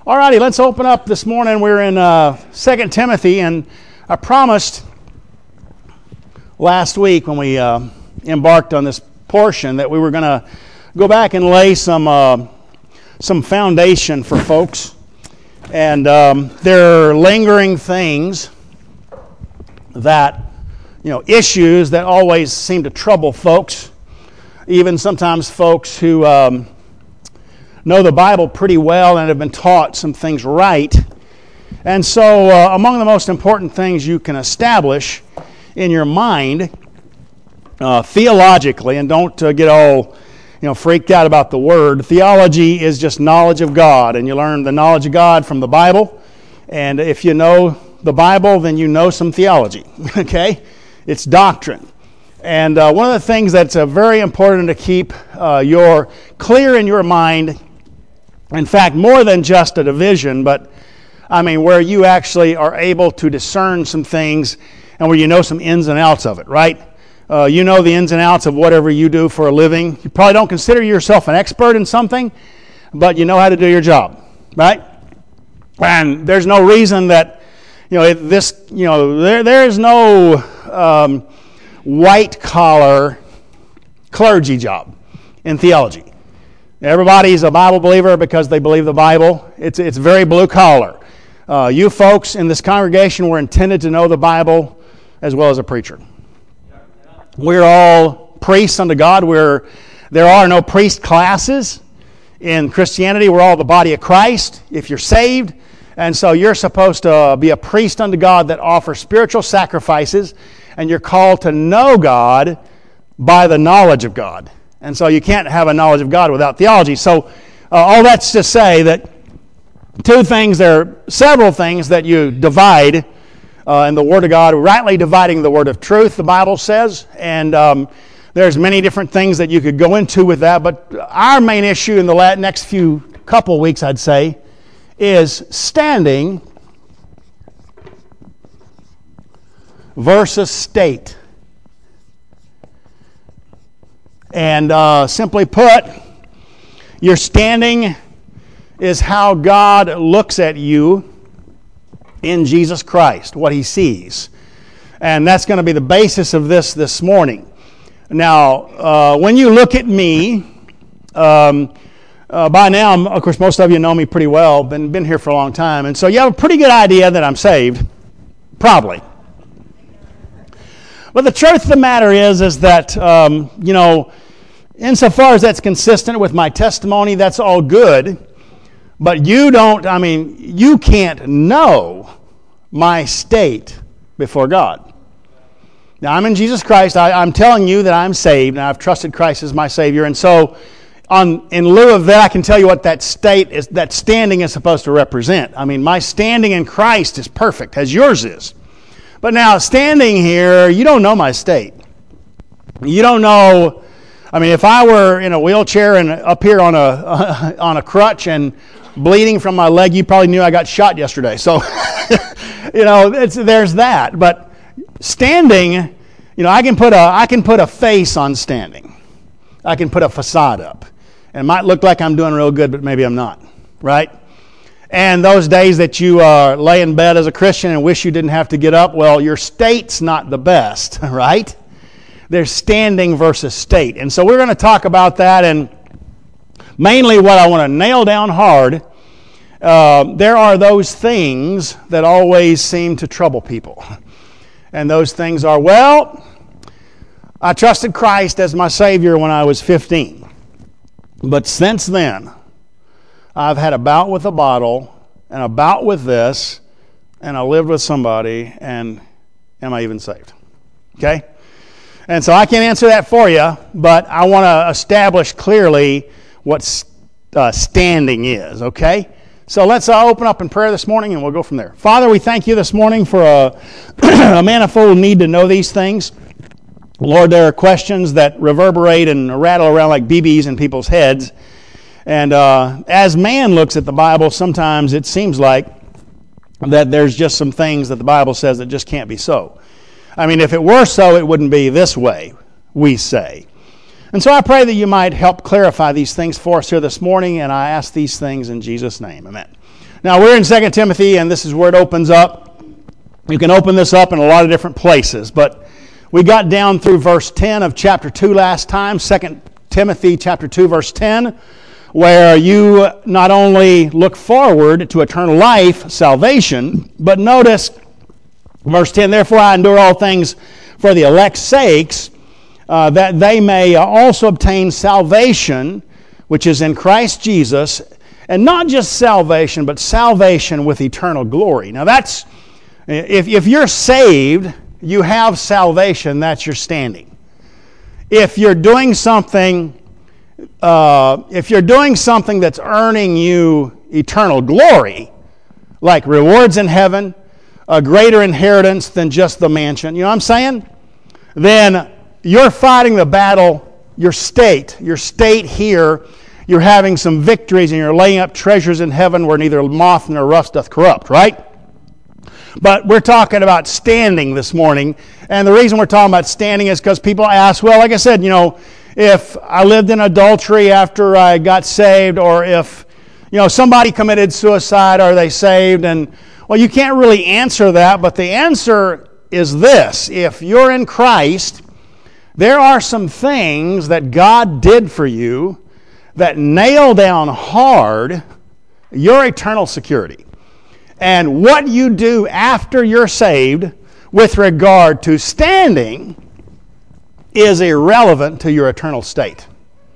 All righty, let's open up this morning. We're in 2 Timothy, and I promised last week when we embarked on this portion that we were going to go back and lay some foundation for folks. And there are lingering things that, issues that always seem to trouble folks, even sometimes folks who know the Bible pretty well and have been taught some things right. And so among the most important things you can establish in your mind theologically, and don't get all freaked out about the word, theology is just knowledge of God, and you learn the knowledge of God from the Bible. And if you know the Bible, then you know some theology, okay? It's doctrine. And one of the things that's very important to keep clear in your mind, in fact, more than just a division, but where you actually are able to discern some things and where you know some ins and outs of it, right? You know the ins and outs of whatever you do for a living. You probably don't consider yourself an expert in something, but you know how to do your job, right? And there's no reason that, there's no white-collar clergy job in theology. Everybody's a Bible believer because they believe the Bible. It's very blue-collar. You folks in this congregation were intended to know the Bible as well as a preacher. We're all priests unto God. There are no priest classes in Christianity. We're all the body of Christ if you're saved. And so you're supposed to be a priest unto God that offers spiritual sacrifices, and you're called to know God by the knowledge of God. And so you can't have a knowledge of God without theology. So all that's to say that there are several things that you divide in the Word of God, rightly dividing the Word of truth, the Bible says. And there's many different things that you could go into with that. But our main issue in the next couple weeks, I'd say, is standing versus state. And simply put, your standing is how God looks at you in Jesus Christ, what He sees. And that's going to be the basis of this morning. Now, when you look at me, by now, of course, most of you know me pretty well, been here for a long time, and so you have a pretty good idea that I'm saved, probably. But the truth of the matter is that, insofar as that's consistent with my testimony, that's all good. But you can't know my state before God. Now, I'm in Jesus Christ. I'm telling you that I'm saved, and I've trusted Christ as my Savior. And so, in lieu of that, I can tell you what that standing is supposed to represent. My standing in Christ is perfect, as yours is. But now, standing here, you don't know my state. You don't know. If I were in a wheelchair and up here on a crutch and bleeding from my leg, you probably knew I got shot yesterday. So, there's that. But standing, I can put a face on standing. I can put a facade up. And it might look like I'm doing real good, but maybe I'm not, right? And those days that you lay in bed as a Christian and wish you didn't have to get up, well, your state's not the best, right? There's standing versus state. And so we're going to talk about that, and mainly what I want to nail down hard, there are those things that always seem to trouble people. And those things are, I trusted Christ as my Savior when I was 15. But since then, I've had a bout with a bottle, and a bout with this, and I lived with somebody, and am I even saved? Okay? And so I can't answer that for you, but I want to establish clearly what standing is, okay? So let's open up in prayer this morning, and we'll go from there. Father, we thank you this morning for a manifold need to know these things. Lord, there are questions that reverberate and rattle around like BBs in people's heads. And as man looks at the Bible, sometimes it seems like that there's just some things that the Bible says that just can't be so. If it were so, it wouldn't be this way, we say. And so I pray that you might help clarify these things for us here this morning, and I ask these things in Jesus' name. Amen. Now, we're in 2 Timothy, and this is where it opens up. You can open this up in a lot of different places, but we got down through verse 10 of chapter 2 last time, 2 Timothy chapter 2, verse 10, where you not only look forward to eternal life, salvation, but notice verse 10, therefore I endure all things for the elect's sakes, that they may also obtain salvation, which is in Christ Jesus, and not just salvation, but salvation with eternal glory. Now that's, if you're saved, you have salvation, that's your standing. If you're doing something, that's earning you eternal glory, like rewards in heaven, a greater inheritance than just the mansion, you know what I'm saying? Then you're fighting the battle, your state here, you're having some victories and you're laying up treasures in heaven where neither moth nor rust doth corrupt, right? But we're talking about standing this morning, and the reason we're talking about standing is because people ask, well, like I said, if I lived in adultery after I got saved, or if, somebody committed suicide, are they saved? And, well, you can't really answer that, but the answer is this. If you're in Christ, there are some things that God did for you that nail down hard your eternal security. And what you do after you're saved with regard to standing is irrelevant to your eternal state.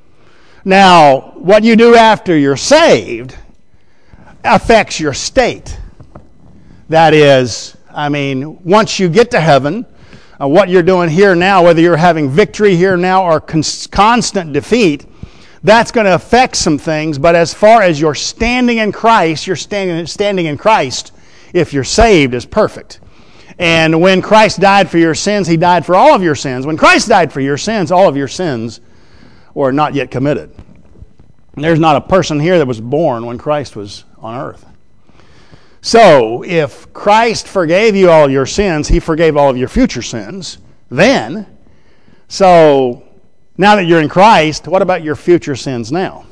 Now, what you do after you're saved affects your state. That is, once you get to heaven, what you're doing here now, whether you're having victory here now or constant defeat, that's going to affect some things. But as far as your standing in Christ, your standing in Christ, if you're saved, is perfect. And when Christ died for your sins, He died for all of your sins. When Christ died for your sins, all of your sins were not yet committed. There's not a person here that was born when Christ was on earth. So, if Christ forgave you all your sins, He forgave all of your future sins then. So, now that you're in Christ, what about your future sins now?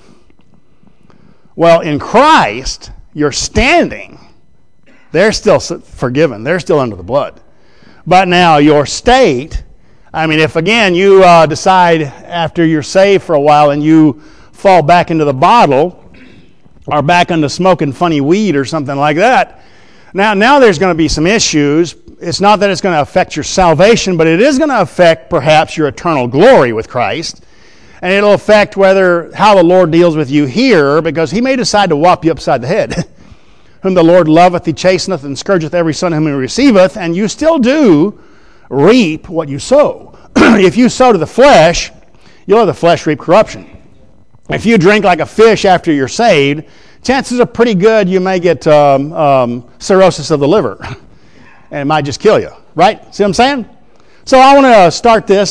Well, in Christ, you're standing. They're still forgiven. They're still under the blood. But now your state, if again you decide after you're saved for a while and you fall back into the bottle or back into smoking funny weed or something like that, now there's going to be some issues. It's not that it's going to affect your salvation, but it is going to affect perhaps your eternal glory with Christ. And it'll affect how the Lord deals with you here, because He may decide to whop you upside the head. Whom the Lord loveth, He chasteneth, and scourgeth every son whom He receiveth, and you still do reap what you sow. If you sow to the flesh, you'll have the flesh reap corruption. If you drink like a fish after you're saved, chances are pretty good you may get cirrhosis of the liver. And it might just kill you, right? See what I'm saying? So I want to start this.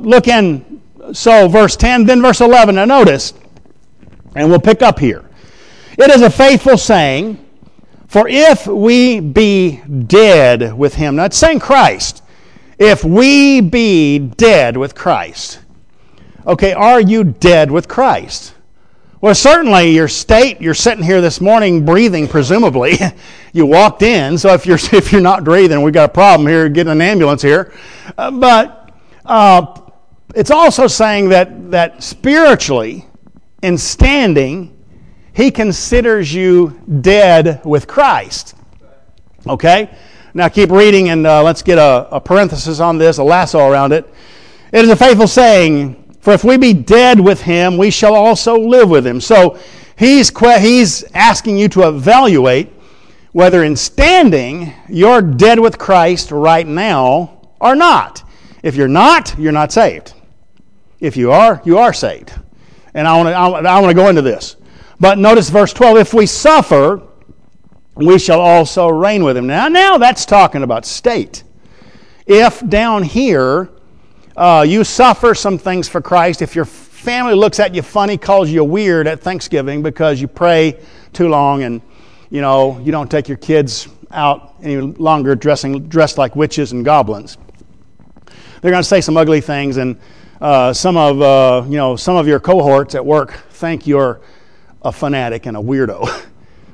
Verse 10, then verse 11. Now notice, and we'll pick up here. It is a faithful saying, for if we be dead with Him. Now it's saying Christ. If we be dead with Christ. Okay, are you dead with Christ? Well, certainly your state, you're sitting here this morning breathing, presumably. You walked in, so if you're not breathing, we've got a problem here, getting an ambulance here. But it's also saying that spiritually, in standing, He considers you dead with Christ. Okay? Now keep reading, and let's get a parenthesis on this, a lasso around it. It is a faithful saying, for if we be dead with Him, we shall also live with Him. So he's asking you to evaluate whether in standing you're dead with Christ right now or not. If you're not, you're not saved. If you are, you are saved. And I want to go into this. But notice verse 12, if we suffer, we shall also reign with Him. Now that's talking about state. If down here you suffer some things for Christ, if your family looks at you funny, calls you weird at Thanksgiving because you pray too long and you don't take your kids out any longer dressed like witches and goblins, they're going to say some ugly things, and some of your cohorts at work think you're a fanatic and a weirdo.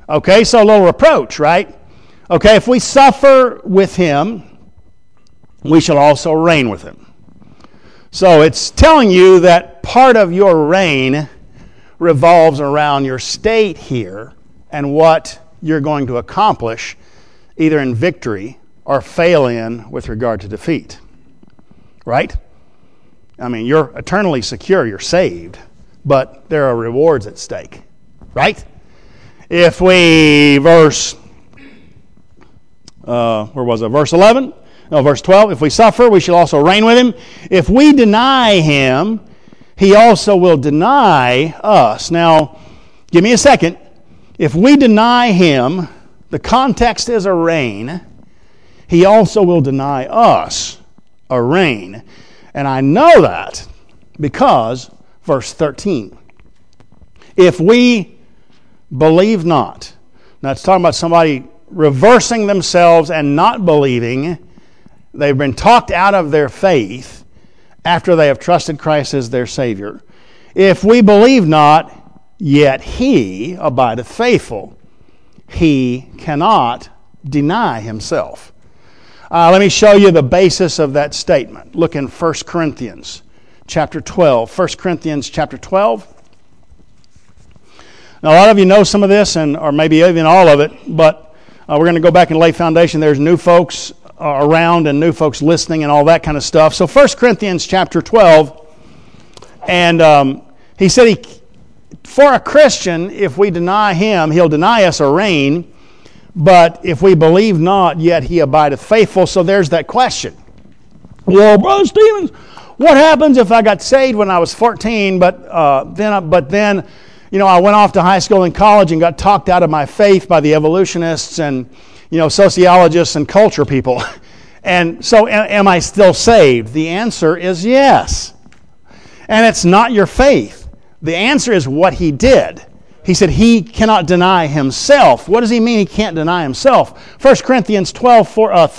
Okay, so a little reproach, right? Okay, if we suffer with him, we shall also reign with him. So it's telling you that part of your reign revolves around your state here and what you're going to accomplish either in victory or fail in with regard to defeat. Right? I mean, you're eternally secure, you're saved, but there are rewards at stake. Right? If we, verse 11? No, verse 12. If we suffer, we shall also reign with him. If we deny him, he also will deny us. Now, give me a second. If we deny him, the context is a reign. He also will deny us a reign. And I know that because, verse 13. If we believe not. Now, it's talking about somebody reversing themselves and not believing. They've been talked out of their faith after they have trusted Christ as their Savior. If we believe not, yet he abideth faithful. He cannot deny himself. Let me show you the basis of that statement. Look in 1 Corinthians chapter 12. 1 Corinthians chapter 12. Now, a lot of you know some of this, or maybe even all of it, but we're going to go back and lay foundation. There's new folks around and new folks listening and all that kind of stuff. So 1 Corinthians chapter 12, and he said, for a Christian, if we deny him, he'll deny us a reign, but if we believe not, yet he abideth faithful. So there's that question. Well, Brother Stevens, what happens if I got saved when I was 14, but then I went off to high school and college and got talked out of my faith by the evolutionists and sociologists and culture people. And so am I still saved? The answer is yes. And it's not your faith. The answer is what he did. He said he cannot deny himself. What does he mean he can't deny himself? 1 Corinthians 12.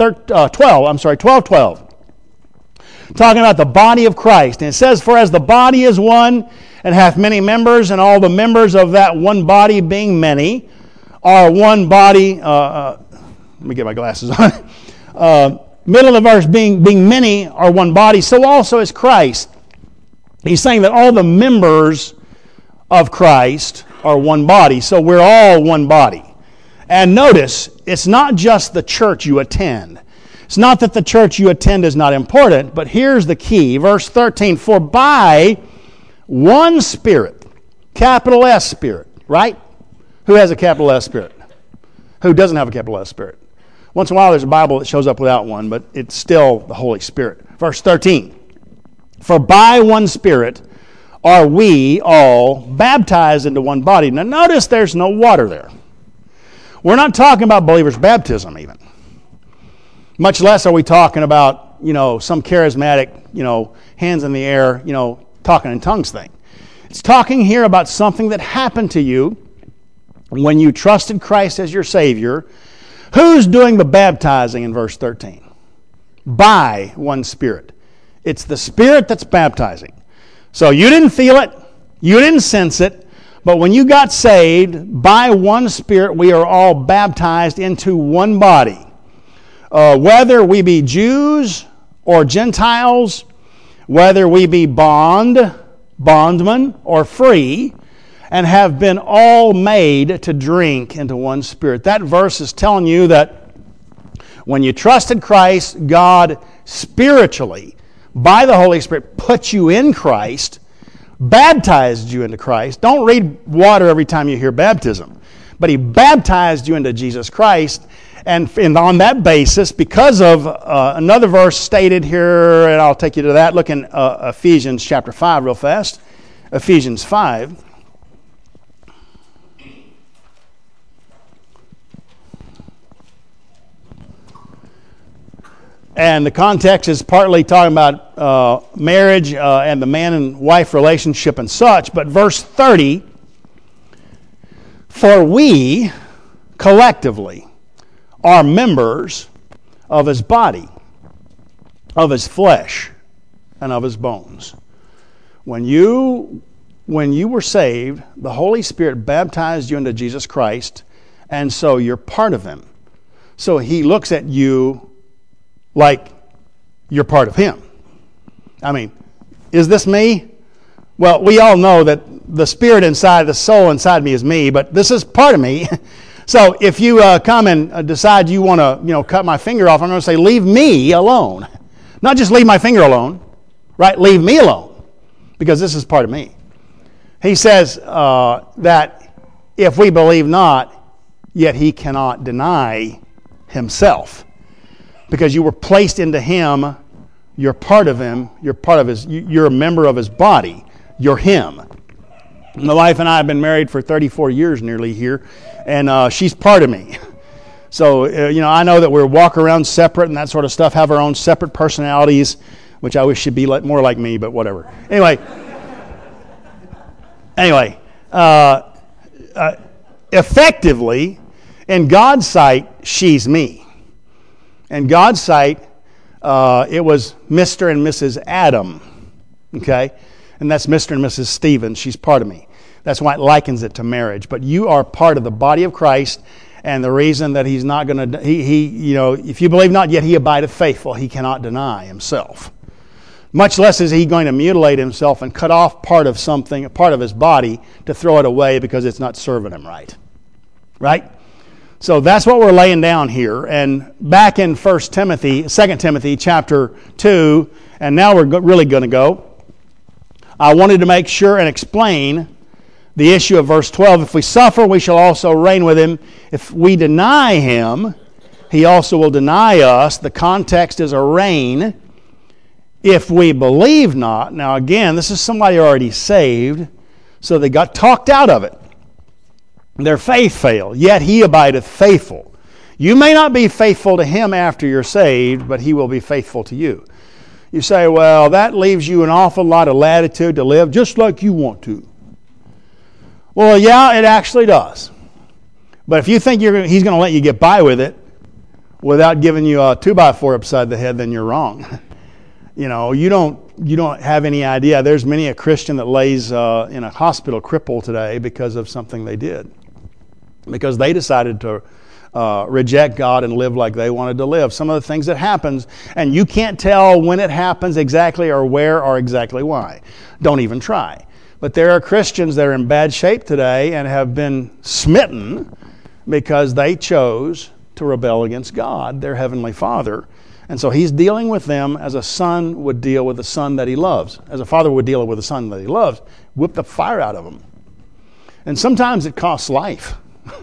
Talking about the body of Christ. And it says, for as the body is one and hath many members, and all the members of that one body being many are one body. Let me get my glasses on. Middle of the verse, being many are one body, so also is Christ. He's saying that all the members of Christ are one body, so we're all one body. And notice, it's not just the church you attend. It's not that the church you attend is not important, but here's the key. Verse 13, for by one Spirit, capital S Spirit, right? Who has a capital S Spirit? Who doesn't have a capital S Spirit? Once in a while there's a Bible that shows up without one, but it's still the Holy Spirit. Verse 13, for by one Spirit are we all baptized into one body. Now notice there's no water there. We're not talking about believers' baptism even. Much less are we talking about, some charismatic, hands in the air, talking in tongues thing. It's talking here about something that happened to you when you trusted Christ as your Savior. Who's doing the baptizing in verse 13? By one Spirit. It's the Spirit that's baptizing. So you didn't feel it, you didn't sense it, but when you got saved, by one Spirit we are all baptized into one body. Whether we be Jews or Gentiles, whether we be bondman or free, and have been all made to drink into one Spirit. That verse is telling you that when you trusted Christ, God spiritually, by the Holy Spirit, put you in Christ, baptized you into Christ. Don't read water every time you hear baptism. But He baptized you into Jesus Christ. And on that basis, because of another verse stated here, and I'll take you to that, look in Ephesians chapter 5 real fast. Ephesians 5. And the context is partly talking about marriage and the man and wife relationship and such. But verse 30, for we collectively are members of His body, of His flesh, and of His bones. When you were saved, the Holy Spirit baptized you into Jesus Christ, and so you're part of him. So he looks at you like you're part of him. I mean, is this me? Well, we all know that the spirit inside, the soul inside me is me, but this is part of me. So if you come and decide you want to, cut my finger off, I'm going to say, leave me alone. Not just leave my finger alone, right? Leave me alone, because this is part of me. He says that if we believe not, yet he cannot deny himself. Because you were placed into him, you're part of him, you're a member of his body, you're him. My wife and I have been married for 34 years nearly here, and she's part of me. So, I know that we walk around separate and that sort of stuff, have our own separate personalities, which I wish should be more like me, but whatever. Anyway, effectively, in God's sight, she's me. In God's sight, it was Mr. and Mrs. Adam, okay? And that's Mr. and Mrs. Stevens. She's part of me. That's why it likens it to marriage. But you are part of the body of Christ, and the reason that he's not going to, if you believe not, yet he abideth faithful. He cannot deny himself. Much less is he going to mutilate himself and cut off part of something, a part of his body, to throw it away because it's not serving him right. Right? So that's what we're laying down here. And back in 2 Timothy chapter 2, and now we're really going to go, I wanted to make sure and explain the issue of verse 12. If we suffer, we shall also reign with him. If we deny him, he also will deny us. The context is a reign. If we believe not. Now again, this is somebody already saved, so they got talked out of it. Their faith failed, yet he abideth faithful. You may not be faithful to him after you're saved, but he will be faithful to you. You say, well, that leaves you an awful lot of latitude to live just like you want to. Well, yeah, it actually does. But if you think he's going to let you get by with it without giving you a 2x4 upside the head, then you're wrong. You don't have any idea. There's many a Christian that lays in a hospital crippled today because of something they did. Because they decided to reject God and live like they wanted to live. Some of the things that happens, and you can't tell when it happens exactly or where or exactly why. Don't even try. But there are Christians that are in bad shape today and have been smitten because they chose to rebel against God, their Heavenly Father. And so he's dealing with them as a son would deal with a son that he loves. As a father would deal with a son that he loves. Whip the fire out of them. And sometimes it costs life.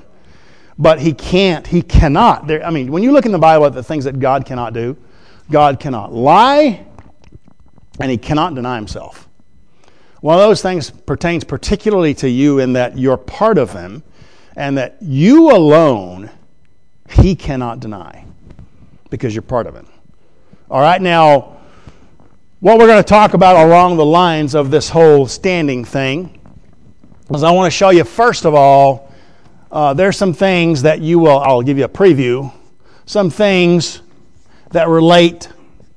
But he cannot. When you look in the Bible at the things that God cannot do, God cannot lie, and he cannot deny himself. One of those things pertains particularly to you in that you're part of him, and that you alone, he cannot deny, because you're part of him. All right, now, what we're going to talk about along the lines of this whole standing thing is I want to show you, first of all, there's some things that I'll give you a preview, some things that relate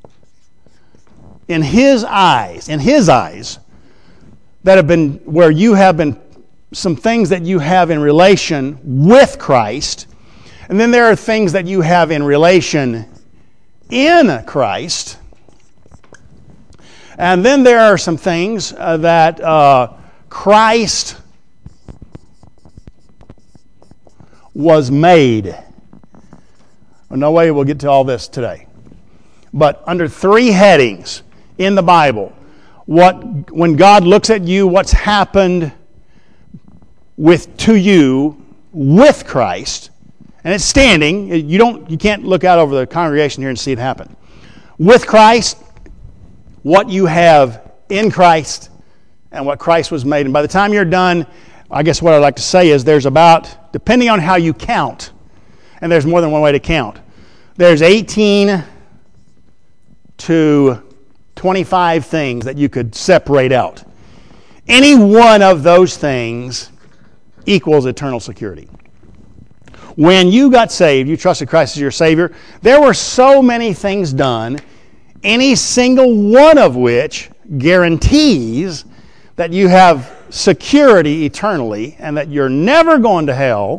in his eyes, that have been, where you have been, some things that you have in relation with Christ, and then there are things that you have in relation in Christ, and then there are some things that Christ was made. Well, no way we'll get to all this today. But under three headings in the Bible, when God looks at you, what's happened to you with Christ, and it's standing. You can't look out over the congregation here and see it happen. With Christ, what you have in Christ, and what Christ was made. And by the time you're done, I guess what I'd like to say is there's about, depending on how you count, and there's more than one way to count, there's 18 to 25 things that you could separate out. Any one of those things equals eternal security. When you got saved, you trusted Christ as your Savior, there were so many things done, any single one of which guarantees that you have security eternally and that you're never going to hell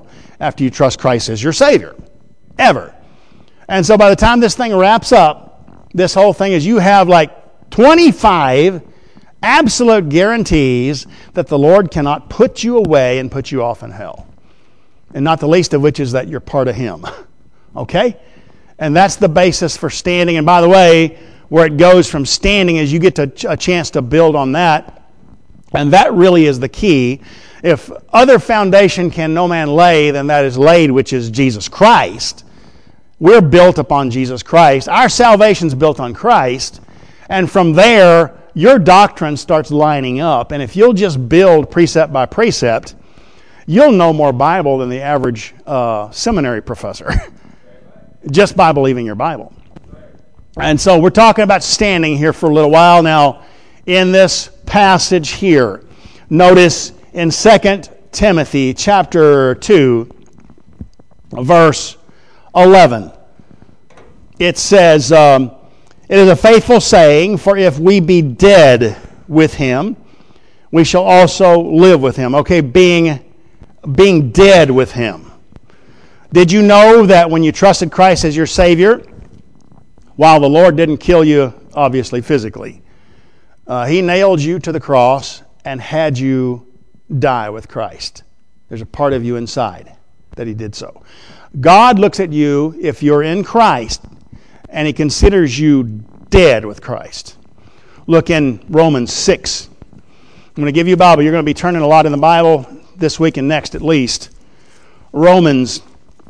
after you trust Christ as your Savior. Ever. And so by the time this thing wraps up, this whole thing is you have like 25 absolute guarantees that the Lord cannot put you away and put you off in hell. And not the least of which is that you're part of Him. Okay? And that's the basis for standing. And by the way, where it goes from standing is you get a chance to build on that. And that really is the key. If other foundation can no man lay, then that is laid, which is Jesus Christ. We're built upon Jesus Christ. Our salvation's built on Christ. And from there, your doctrine starts lining up. And if you'll just build precept by precept, you'll know more Bible than the average seminary professor just by believing your Bible. And so we're talking about standing here for a little while now in this passage here. Notice in 2 Timothy chapter 2, verse 11, it says, it is a faithful saying, for if we be dead with Him, we shall also live with Him. Okay, being dead with Him. Did you know that when you trusted Christ as your Savior, while the Lord didn't kill you, obviously, physically, He nailed you to the cross and had you die with Christ. There's a part of you inside that He did so. God looks at you, if you're in Christ, and He considers you dead with Christ. Look in Romans 6. I'm going to give you a Bible. You're going to be turning a lot in the Bible this week and next at least. Romans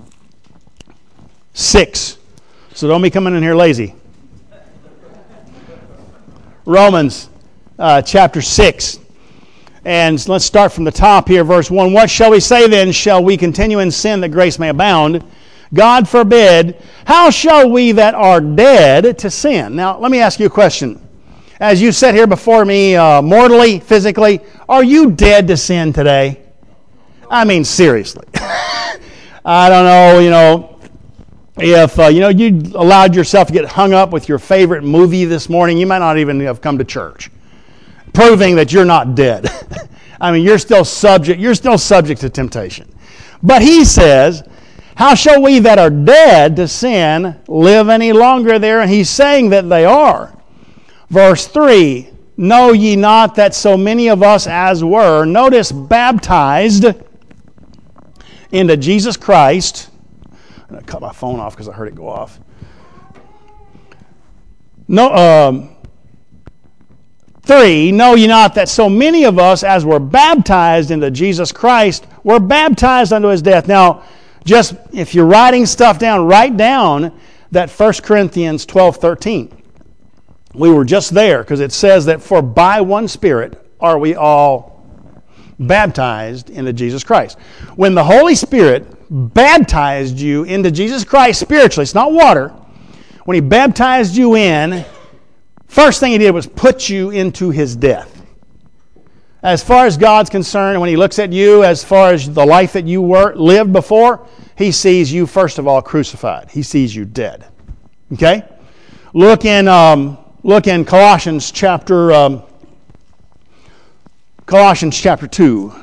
6. So don't be coming in here lazy. Romans chapter 6. And let's start from the top here, verse 1. What shall we say then? Shall we continue in sin that grace may abound? God forbid. How shall we that are dead to sin? Now, let me ask you a question. As you sit here before me, mortally, physically, are you dead to sin today? I mean, seriously. I don't know, if you allowed yourself to get hung up with your favorite movie this morning, you might not even have come to church, proving that you're not dead. I mean, you're still subject to temptation. But he says, how shall we that are dead to sin live any longer there? And he's saying that they are. Verse 3, know ye not that so many of us as were, notice, baptized into Jesus Christ. I'm going to cut my phone off because I heard it go off. 3, know ye not that so many of us as were baptized into Jesus Christ were baptized unto His death. Now, just if you're writing stuff down, write down that 1 Corinthians 12:13. We were just there because it says that for by one Spirit are we all baptized into Jesus Christ. When the Holy Spirit baptized you into Jesus Christ spiritually, it's not water. When He baptized you in, first thing He did was put you into His death. As far as God's concerned, when He looks at you, as far as the life that you lived before, He sees you, first of all, crucified. He sees you dead. Okay? Look in Colossians chapter 2.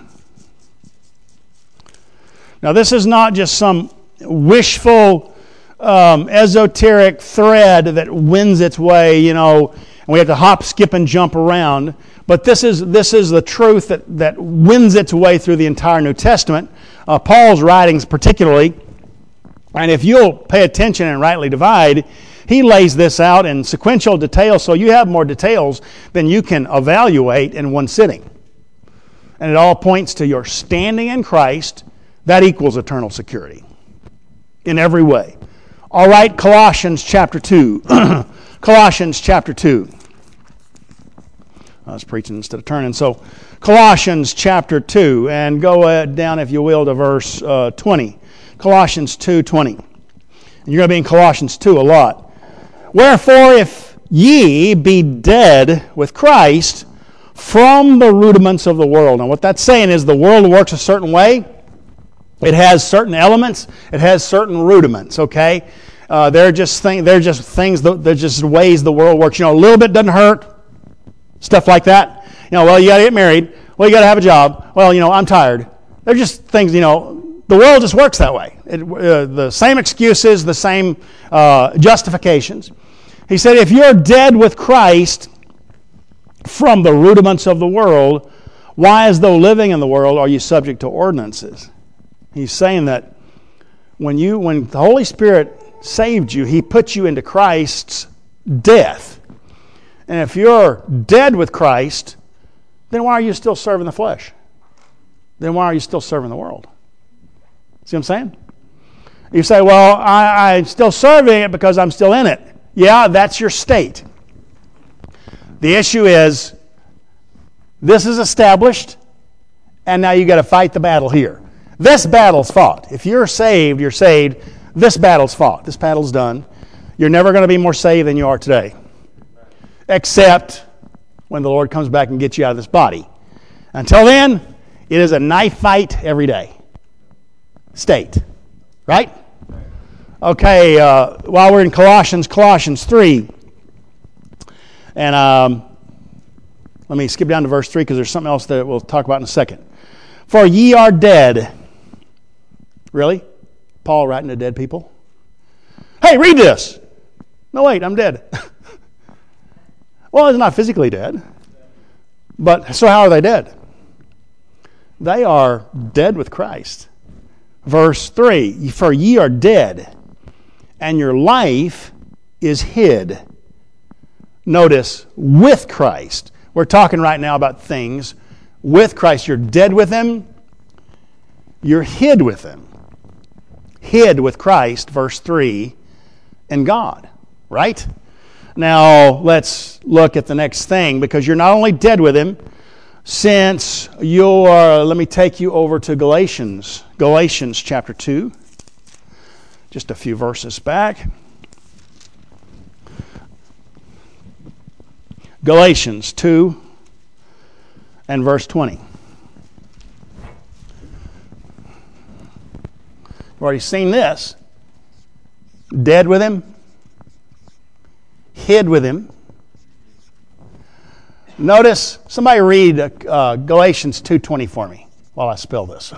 Now, this is not just some wishful, esoteric thread that wins its way, and we have to hop, skip, and jump around. But this is the truth that wins its way through the entire New Testament, Paul's writings particularly. And if you'll pay attention and rightly divide, he lays this out in sequential detail, so you have more details than you can evaluate in one sitting. And it all points to your standing in Christ. That equals eternal security in every way. All right, Colossians chapter 2. Colossians chapter 2. I was preaching instead of turning. So, Colossians chapter 2, and go down, if you will, to verse 20. Colossians 2:20. And you're going to be in Colossians 2 a lot. Wherefore, if ye be dead with Christ from the rudiments of the world. Now, what that's saying is the world works a certain way. It has certain elements. It has certain rudiments, okay? They're just ways the world works. A little bit doesn't hurt. Stuff like that. You got to get married. Well, you got to have a job. Well, I'm tired. They're just things, The world just works that way. The same excuses, the same justifications. He said, if you're dead with Christ from the rudiments of the world, why, as though living in the world, are you subject to ordinances? He's saying that when the Holy Spirit saved you, He put you into Christ's death. And if you're dead with Christ, then why are you still serving the flesh? Then why are you still serving the world? See what I'm saying? You say, well, I'm still serving it because I'm still in it. Yeah, that's your state. The issue is, this is established, and now you got to fight the battle here. This battle's fought. If you're saved, you're saved. This battle's fought. This battle's done. You're never going to be more saved than you are today. Except when the Lord comes back and gets you out of this body. Until then, it is a knife fight every day. State. Right? Okay, while we're in Colossians 3. And let me skip down to verse 3 because there's something else that we'll talk about in a second. For ye are dead. Really? Paul writing to dead people? Hey, read this. No, wait, I'm dead. Well, it's not physically dead. But so how are they dead? They are dead with Christ. Verse 3, for ye are dead, and your life is hid. Notice, with Christ. We're talking right now about things with Christ. You're dead with Him. You're hid with Him. Hid with Christ, verse 3, in God. Right? Now, let's look at the next thing, because you're not only dead with Him, since you're, let me take you over to Galatians chapter 2. Just a few verses back. Galatians 2 and verse 20. We've already seen this. Dead with Him. Hid with Him. Notice, somebody read Galatians 2:20 for me while I spell this.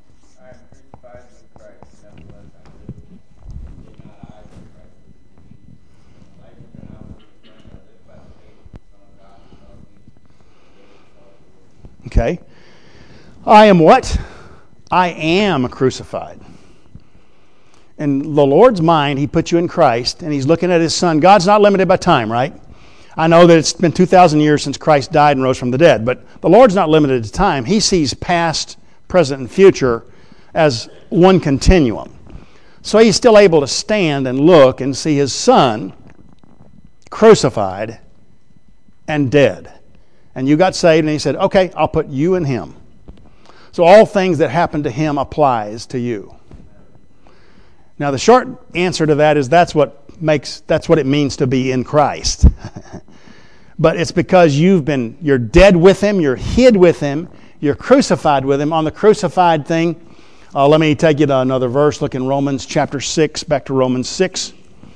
Okay. I am what? I am crucified. In the Lord's mind, He put you in Christ, and He's looking at His Son. God's not limited by time, right? I know that it's been 2,000 years since Christ died and rose from the dead, but the Lord's not limited to time. He sees past, present, and future as one continuum. So He's still able to stand and look and see His Son crucified and dead. And you got saved, and He said, okay, I'll put you in Him. So all things that happen to Him applies to you. Now the short answer to that is that's what it means to be in Christ. But it's because you're dead with Him, you're hid with Him, you're crucified with Him. On the crucified thing, let me take you to another verse. Look in Romans chapter 6, back to Romans 6.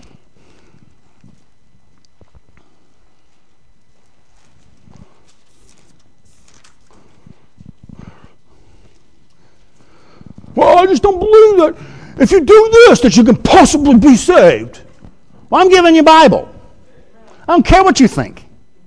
Well, I just don't believe that if you do this, that you can possibly be saved. Well, I'm giving you Bible. I don't care what you think.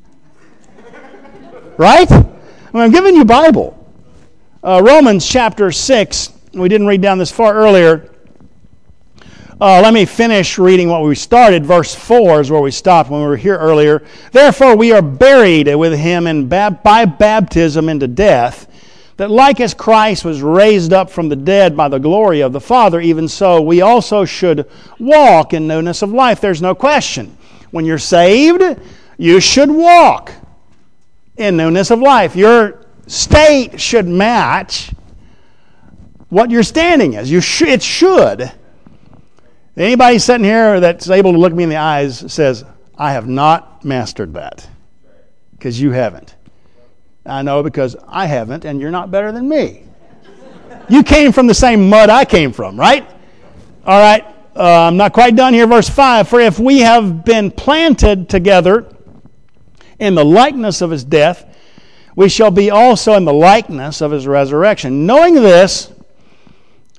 Right? I'm giving you Bible. Romans chapter 6. We didn't read down this far earlier. Let me finish reading what we started. Verse 4 is where we stopped when we were here earlier. Therefore we are buried with Him by baptism into death, that like as Christ was raised up from the dead by the glory of the Father, even so we also should walk in newness of life. There's no question. When you're saved, you should walk in newness of life. Your state should match what your standing is. It should. Anybody sitting here that's able to look me in the eyes says, I have not mastered that. Because you haven't. I know because I haven't, and you're not better than me. You came from the same mud I came from, right? All right, I'm not quite done here. Verse 5, for if we have been planted together in the likeness of His death, we shall be also in the likeness of His resurrection. Knowing this,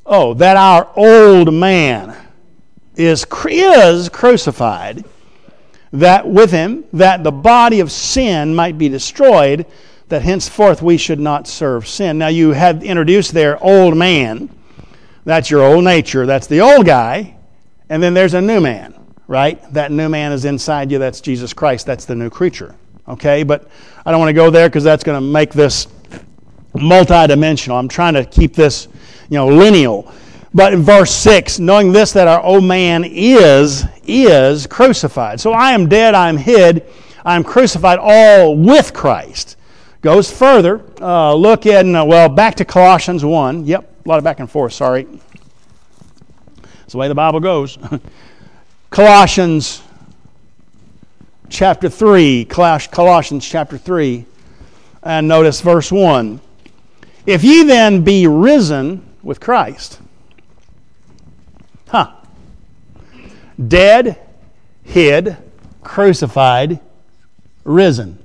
Oh, that our old man is crucified, that with him, that the body of sin might be destroyed, that henceforth we should not serve sin. Now you had introduced there old man. That's your old nature. That's the old guy. And then there's a new man, right? That new man is inside you. That's Jesus Christ. That's the new creature. Okay, but I don't want to go there because that's going to make this multidimensional. I'm trying to keep this, lineal. But in verse 6, knowing this, that our old man is crucified. So I am dead, I am hid, I am crucified all with Christ. Goes further. Look in, back to Colossians 1. Yep, a lot of back and forth, sorry. That's the way the Bible goes. Colossians chapter 3. Colossians chapter 3. And notice verse 1. If ye then be risen with Christ. Dead, hid, crucified, risen.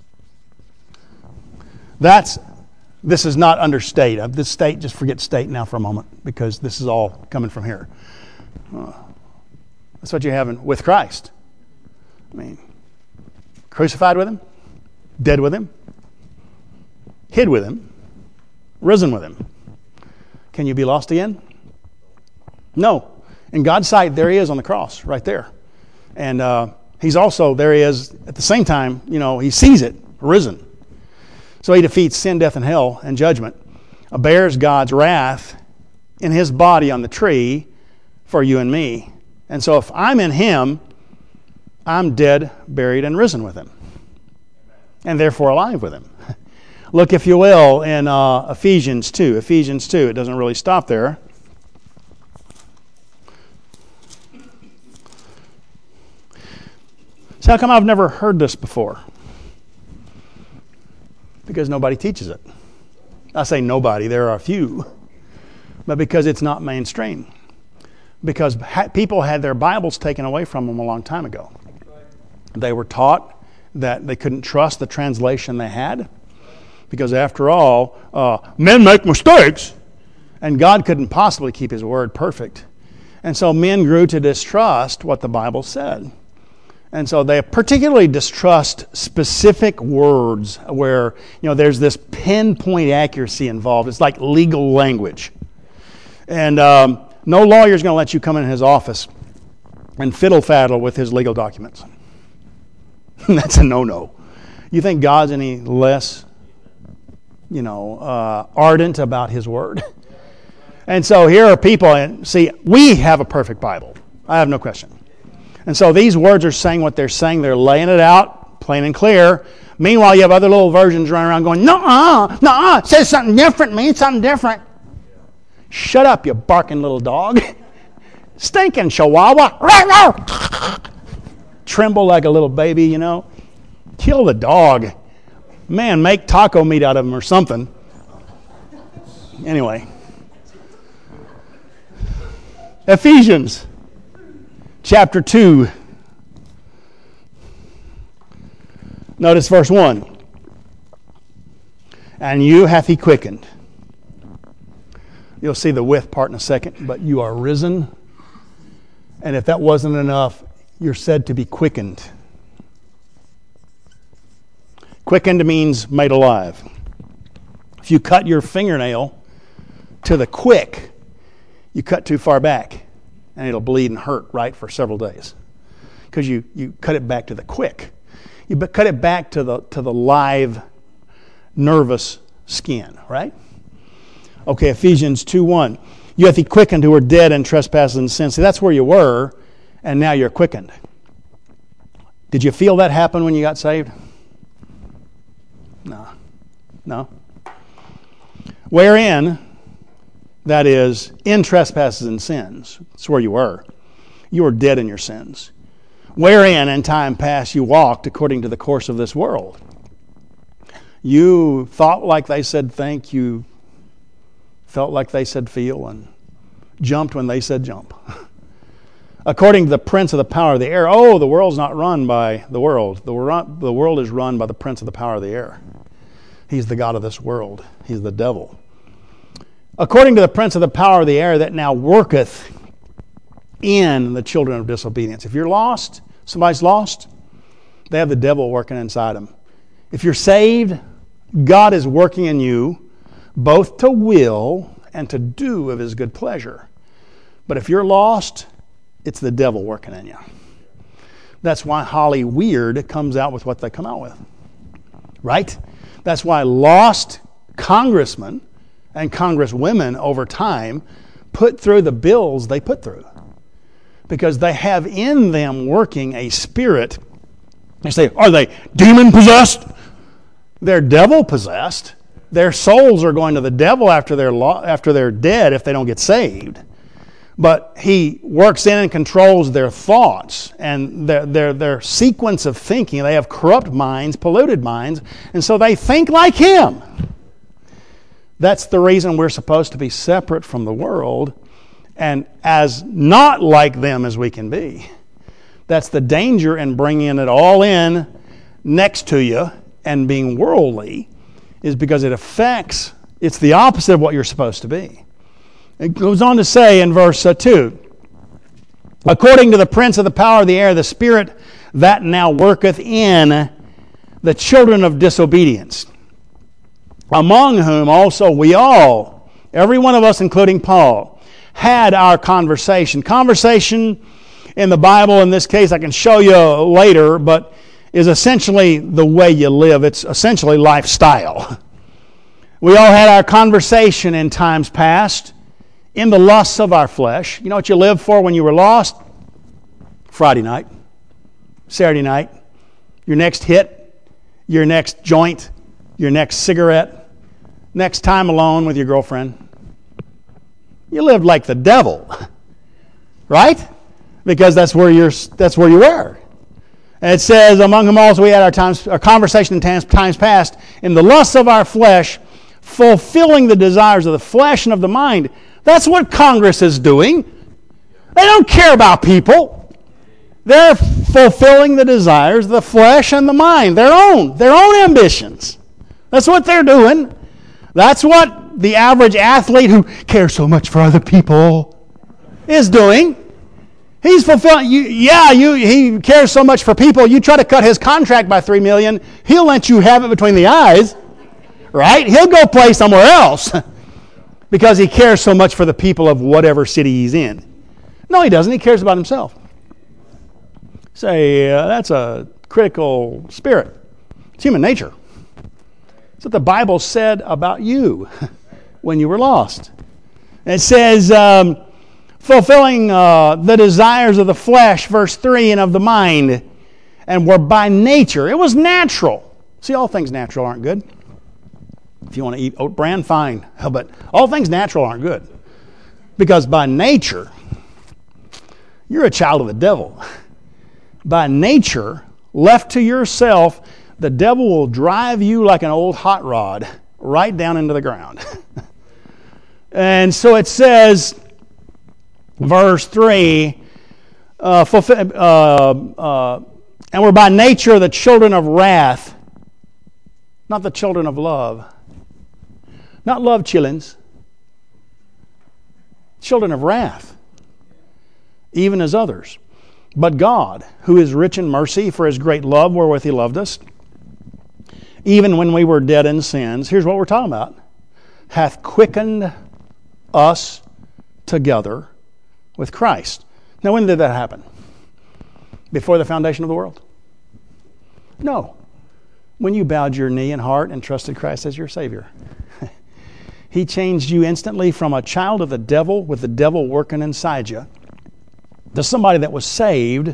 This is not under state. This state, just forget state now for a moment, because this is all coming from here. That's what you're having with Christ. I mean, crucified with Him, dead with Him, hid with Him, risen with Him. Can you be lost again? No. In God's sight, there He is on the cross, right there. And He's also, there He is, at the same time, He sees it, risen. So He defeats sin, death, and hell, and judgment. Bears God's wrath in His body on the tree for you and me. And so if I'm in Him, I'm dead, buried, and risen with Him. And therefore alive with Him. Look, if you will, in Ephesians 2. Ephesians 2, it doesn't really stop there. So how come I've never heard this before? Because nobody teaches it. I say nobody, there are a few. But because it's not mainstream. Because people had their Bibles taken away from them a long time ago. They were taught that they couldn't trust the translation they had. Because after all, men make mistakes. And God couldn't possibly keep His word perfect. And so men grew to distrust what the Bible said. And so they particularly distrust specific words where, there's this pinpoint accuracy involved. It's like legal language. And no lawyer is going to let you come in his office and fiddle-faddle with his legal documents. That's a no-no. You think God's any less, ardent about His word? And so here are people, and see, we have a perfect Bible. I have no question. And so these words are saying what they're saying. They're laying it out, plain and clear. Meanwhile, you have other little versions running around going, no, it says something different, means something different. Shut up, you barking little dog. Stinking chihuahua. Tremble like a little baby, Kill the dog. Man, make taco meat out of him or something. Anyway. Ephesians chapter 2. Notice verse 1. And you hath He quickened. You'll see the with part in a second, but you are risen. And if that wasn't enough, you're said to be quickened. Quickened means made alive. If you cut your fingernail to the quick, you cut too far back. And it'll bleed and hurt, right, for several days. Because you cut it back to the quick. You cut it back to the live, nervous skin, right? Okay, Ephesians 2:1. You hath He quickened who were dead in trespasses and sins. See, that's where you were, and now you're quickened. Did you feel that happen when you got saved? No. Wherein... that is, in trespasses and sins. That's where you were. You were dead in your sins. Wherein in time past you walked according to the course of this world. You thought like they said think. You felt like they said feel. And jumped when they said jump. According to the prince of the power of the air. Oh, the world's not run by the world. The world is run by the prince of the power of the air. He's the god of this world. He's the devil. according to the prince of the power of the air that now worketh in the children of disobedience. If you're lost, somebody's lost, they have the devil working inside them. If you're saved, God is working in you both to will and to do of his good pleasure. But if you're lost, it's the devil working in you. That's why Holly Weird comes out with what they come out with. Right? That's why lost congressmen and congresswomen over time put through the bills they put through. Because they have in them working a spirit. They say, are they demon-possessed? They're devil-possessed. Their souls are going to the devil after they're dead if they don't get saved. But he works in and controls their thoughts and their sequence of thinking. They have corrupt minds, polluted minds, and so they think like him. That's the reason we're supposed to be separate from the world and as not like them as we can be. That's the danger in bringing it all in next to you and being worldly, is because it's the opposite of what you're supposed to be. It goes on to say in verse 2, according to the prince of the power of the air, the spirit that now worketh in the children of disobedience, among whom also we all, every one of us including Paul, had our conversation. Conversation in the Bible, in this case I can show you later, but is essentially the way you live. It's essentially lifestyle. We all had our conversation in times past in the lusts of our flesh. You know what you lived for when you were lost? Friday night, Saturday night, your next hit, your next joint, your next cigarette, next time alone with your girlfriend. You lived like the devil, right? Because that's where you were. And it says, among whom also we had our conversation in times past, in the lusts of our flesh, fulfilling the desires of the flesh and of the mind. That's what Congress is doing. They don't care about people. They're fulfilling the desires of the flesh and the mind, their own ambitions. That's what they're doing. That's what the average athlete who cares so much for other people is doing. He's fulfilling. He cares so much for people. You try to cut his contract by $3 million, he'll let you have it between the eyes, right? He'll go play somewhere else because he cares so much for the people of whatever city he's in. No, he doesn't. He cares about himself. Say that's a critical spirit. It's human nature. That's what the Bible said about you when you were lost. And it says, fulfilling the desires of the flesh, verse 3, and of the mind, and were by nature. It was natural. See, all things natural aren't good. If you want to eat oat bran, fine. But all things natural aren't good. Because by nature, you're a child of the devil. By nature, left to yourself, the devil will drive you like an old hot rod right down into the ground. And so it says, verse 3, and we're by nature the children of wrath, not the children of love. Not love chillins. Children of wrath, even as others. But God, who is rich in mercy for his great love wherewith he loved us, even when we were dead in sins, here's what we're talking about, hath quickened us together with Christ. Now, when did that happen? Before the foundation of the world? No. When you bowed your knee and heart and trusted Christ as your Savior. He changed you instantly from a child of the devil with the devil working inside you to somebody that was saved,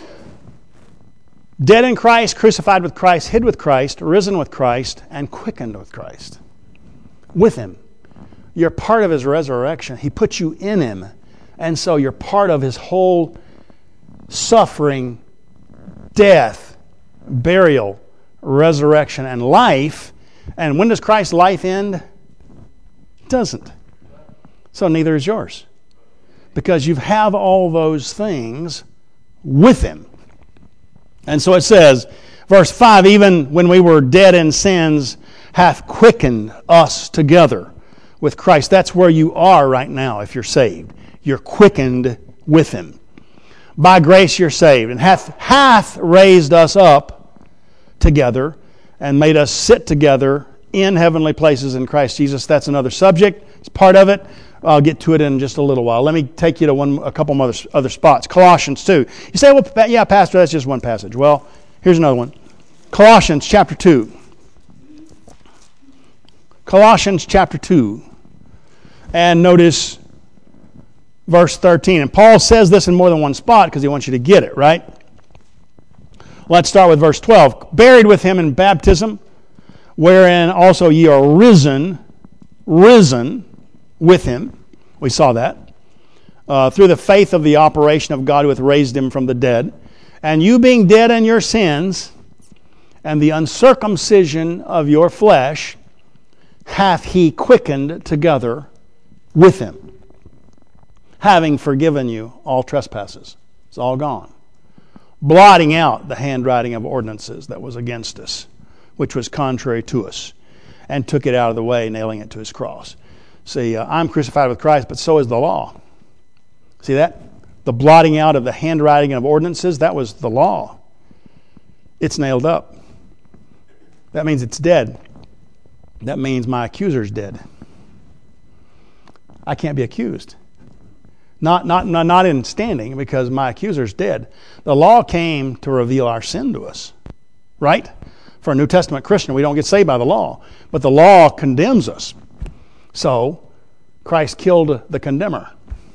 dead in Christ, crucified with Christ, hid with Christ, risen with Christ, and quickened with Christ. With him. You're part of his resurrection. He put you in him. And so you're part of his whole suffering, death, burial, resurrection, and life. And when does Christ's life end? It doesn't. So neither is yours. Because you have all those things with him. And so it says, verse 5, even when we were dead in sins, hath quickened us together with Christ. That's where you are right now if you're saved. You're quickened with Him. By grace you're saved, and hath raised us up together and made us sit together in heavenly places in Christ Jesus. That's another subject. It's part of it. I'll get to it in just a little while. Let me take you to a couple other spots. Colossians 2. You say, well, yeah, Pastor, that's just one passage. Well, here's another one. Colossians chapter 2. Colossians chapter 2. And notice verse 13. And Paul says this in more than one spot because he wants you to get it, right? Let's start with verse 12. Buried with Him in baptism, wherein also ye are risen with Him. We saw that. Through the faith of the operation of God who hath raised Him from the dead. And you being dead in your sins, and the uncircumcision of your flesh, hath He quickened together with Him, having forgiven you all trespasses. It's all gone. Blotting out the handwriting of ordinances that was against us, which was contrary to us, and took it out of the way, nailing it to His cross. See, I'm crucified with Christ, but so is the law. See that? The blotting out of the handwriting of ordinances, that was the law. It's nailed up. That means it's dead. That means my accuser's dead. I can't be accused. Not in standing, because my accuser's dead. The law came to reveal our sin to us, right? For a New Testament Christian, we don't get saved by the law, but the law condemns us. So, Christ killed the condemner.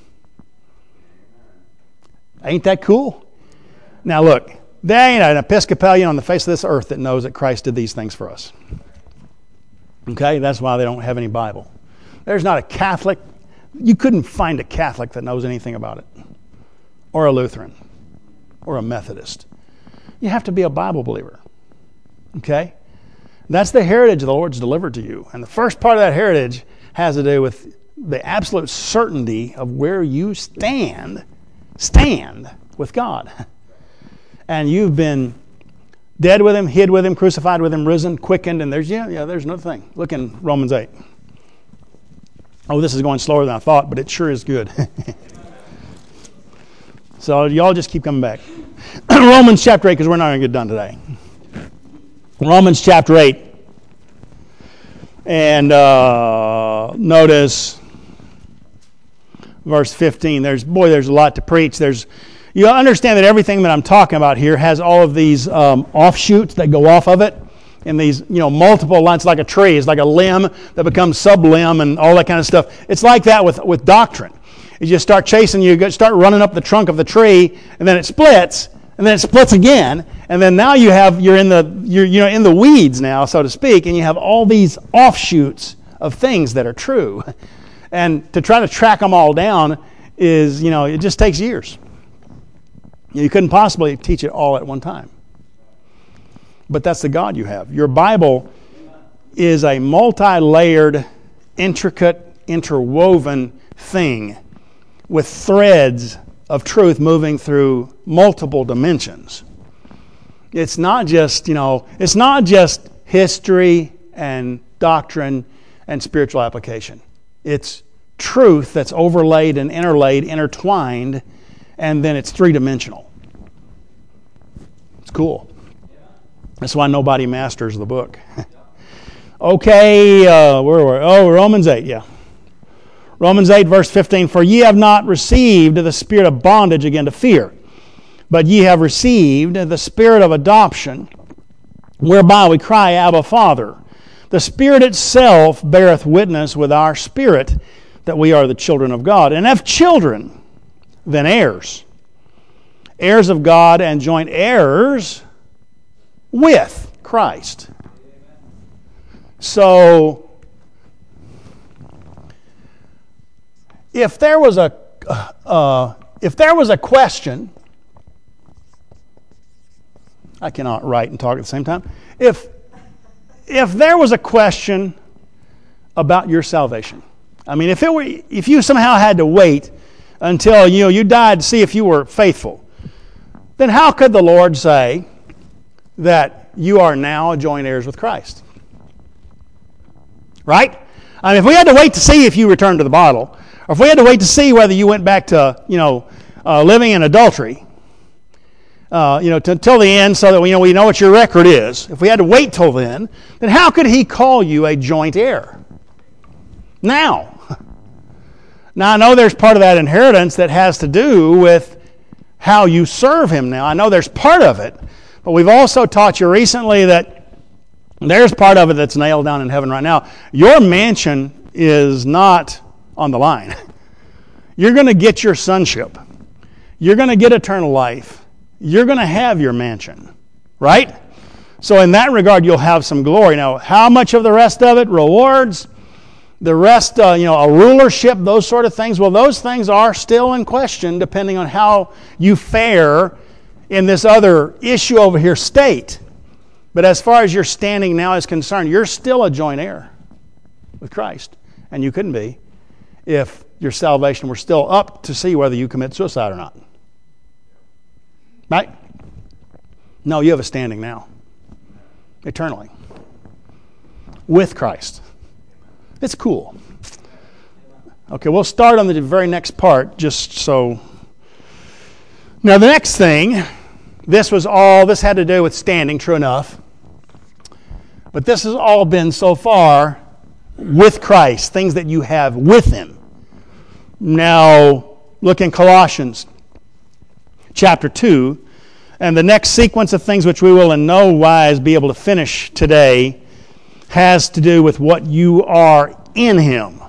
Ain't that cool? Now look, there ain't an Episcopalian on the face of this earth that knows that Christ did these things for us. Okay? That's why they don't have any Bible. There's not a Catholic. You couldn't find a Catholic that knows anything about it. Or a Lutheran. Or a Methodist. You have to be a Bible believer. Okay? That's the heritage the Lord's delivered to you. And the first part of that heritage has to do with the absolute certainty of where you stand with God. And you've been dead with Him, hid with Him, crucified with Him, risen, quickened, and there's another thing. Look in Romans 8. Oh, this is going slower than I thought, but it sure is good. So y'all just keep coming back. Romans chapter 8, because we're not going to get done today. Romans chapter 8. And notice verse 15. There's a lot to preach. You understand that everything that I'm talking about here has all of these offshoots that go off of it. And these, multiple lines, like a tree. It's like a limb that becomes sub-limb and all that kind of stuff. It's like that with doctrine. You just start chasing, you start running up the trunk of the tree, and then it splits, and then it splits again, and then now you're in the weeds now, so to speak, and you have all these offshoots of things that are true. And to try to track them all down is, it just takes years. You couldn't possibly teach it all at one time. But that's the God you have. Your Bible is a multi-layered, intricate, interwoven thing with threads of truth moving through multiple dimensions. It's not just, it's not just history and doctrine and spiritual application. It's truth that's overlaid and interlaid, intertwined, and then it's three-dimensional. It's cool. That's why nobody masters the book. Okay, where were we? Oh, Romans 8, yeah. Romans 8, verse 15. For ye have not received the spirit of bondage again to fear, but ye have received the spirit of adoption, whereby we cry, Abba, Father. The Spirit itself beareth witness with our spirit that we are the children of God. And if children, then heirs. Heirs of God and joint heirs with Christ. So, if there was a question, I cannot write and talk at the same time. If there was a question about your salvation, I mean, if you somehow had to wait until you died to see if you were faithful, then how could the Lord say that you are now joint heirs with Christ? Right? I mean, if we had to wait to see if you returned to the bottle, or if we had to wait to see whether you went back to, living in adultery, till the end, so that we know what your record is. If we had to wait till then how could he call you a joint heir? Now, I know there's part of that inheritance that has to do with how you serve him now. I know there's part of it, but we've also taught you recently that there's part of it that's nailed down in heaven right now. Your mansion is not on the line. You're going to get your sonship. You're going to get eternal life. You're going to have your mansion, right? So in that regard, you'll have some glory. Now, how much of the rest of it? Rewards, the rest, a rulership, those sort of things. Well, those things are still in question depending on how you fare in this other issue over here, state. But as far as your standing now is concerned, you're still a joint heir with Christ. And you couldn't be if your salvation were still up to see whether you commit suicide or not. Right? No, you have a standing now. Eternally. With Christ. It's cool. Okay, we'll start on the very next part, just so. Now the next thing, this had to do with standing, true enough. But this has all been so far with Christ, things that you have with Him. Now, look in Colossians chapter 2, and the next sequence of things which we will in no wise be able to finish today has to do with what you are in Him.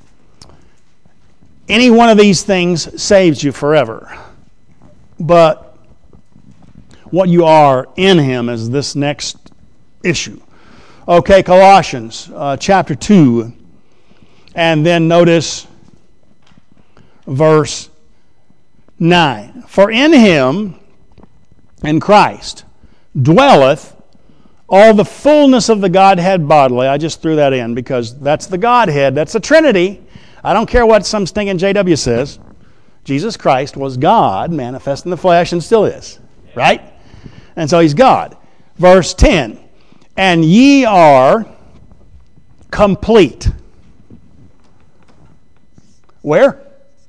Any one of these things saves you forever. But what you are in Him is this next issue. Okay, Colossians chapter 2, and then notice verse 9. For in Him, in Christ, dwelleth all the fullness of the Godhead bodily. I just threw that in because that's the Godhead. That's the Trinity. I don't care what some stinking JW says. Jesus Christ was God, manifest in the flesh, and still is. Right? And so He's God. Verse 10. And ye are complete. Where?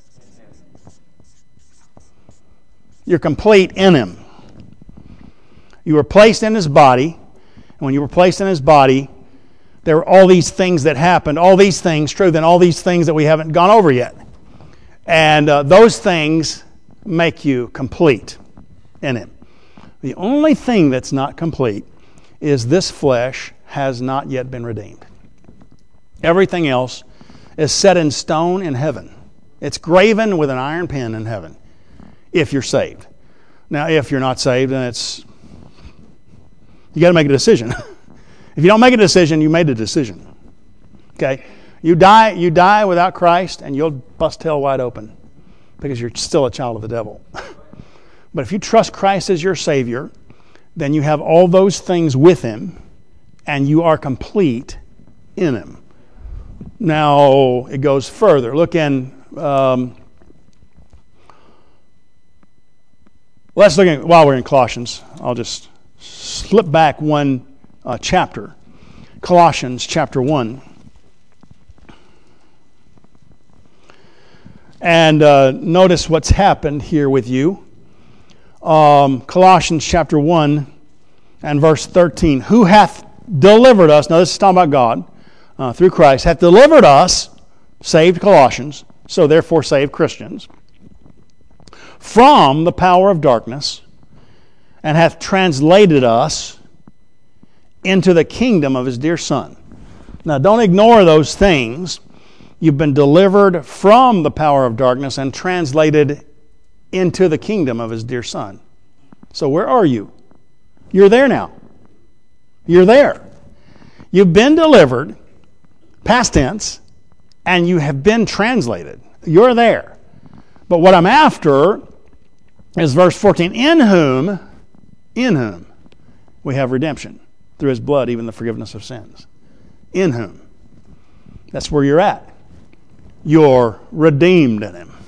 You're complete in Him. You were placed in His body. And when you were placed in His body, there were all these things that happened. All these things, true, then all these things that we haven't gone over yet. And those things make you complete in Him. The only thing that's not complete is this flesh has not yet been redeemed. Everything else is set in stone in heaven. It's graven with an iron pen in heaven, if you're saved. Now, if you're not saved, then you got to make a decision. If you don't make a decision, you made a decision. Okay? You die without Christ, and you'll bust hell wide open because you're still a child of the devil. But if you trust Christ as your Savior, then you have all those things with Him, and you are complete in Him. Now, it goes further. Look in, let's look at, while we're in Colossians, I'll just slip back one chapter. Colossians chapter 1. And notice what's happened here with you. Colossians chapter 1 and verse 13. Who hath delivered us, now this is talking about God, through Christ, hath delivered us, saved Colossians, so therefore saved Christians, from the power of darkness, and hath translated us into the kingdom of His dear Son. Now don't ignore those things. You've been delivered from the power of darkness and translated into the kingdom of His dear Son. So where are you? You're there now. You're there. You've been delivered, past tense, and you have been translated. You're there. But what I'm after is verse 14. In whom we have redemption, through His blood, even the forgiveness of sins. In whom. That's where you're at. You're redeemed in Him.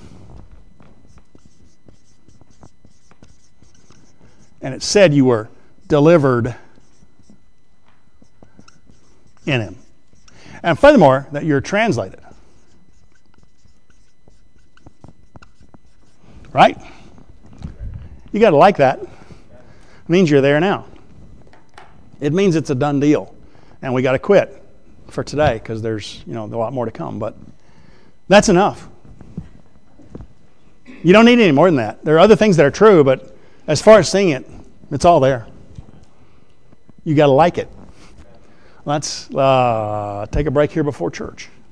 And it said you were delivered in Him. And furthermore, that you're translated. Right? You got to like that. It means you're there now. It means it's a done deal. And we got to quit for today because there's, a lot more to come. But that's enough. You don't need any more than that. There are other things that are true, but as far as seeing it, it's all there. You got to like it. Let's take a break here before church.